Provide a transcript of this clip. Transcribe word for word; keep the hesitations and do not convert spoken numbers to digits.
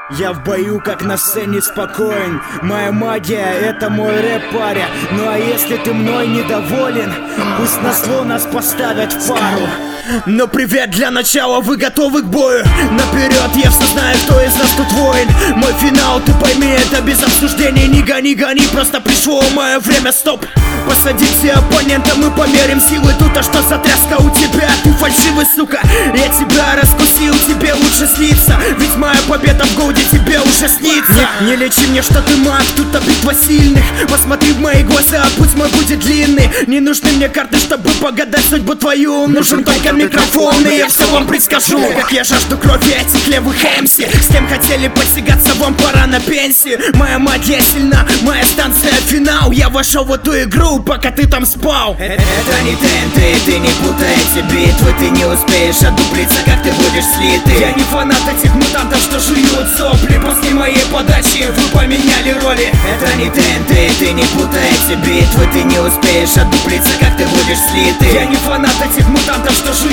Я в бою, как на сцене, спокоен. Моя магия — это мой рэп, паря. Ну а если ты мной недоволен, пусть на зло нас поставят в пару. Но привет, для начала вы готовы к бою? Наперед, я все знаю, кто из нас тут воин. Мой финал, ты пойми, это без обсуждений. Не гони, гони, просто пришло мое время, стоп. Посадить все оппонента, мы померим силы. Тут а что за тряска у тебя? Ты фальшивый, сука. Я тебя раскусил, тебе лучше слиться. Ведь моя победа в голде тебе уже снится. Не, не лечи мне, что ты маг, тут битва сильных. Посмотри в мои глаза, путь мой будет длинный. Не нужны мне карты, чтобы погадать судьбу твою. Нужен только микрофон, и я все вам предскажу. Как я жажду крови этих левых эмси. С кем хотели потягаться, вам пора на пенсию. Моя магия сильна, моя станция финал. Я вошел в эту игру, пока ты там спал. Это не ТНТ, ты не путай эти битвы. Ты не успеешь отдуплиться, как ты будешь слитый. Я не фанат этих мутантов, что жуют сопли. После моей подачи вы поменяли роли. Это не ТНТ, ты не путай эти битвы. Ты не успеешь отдуплиться, как ты будешь слитый. Я не фанат этих мутантов, что жуют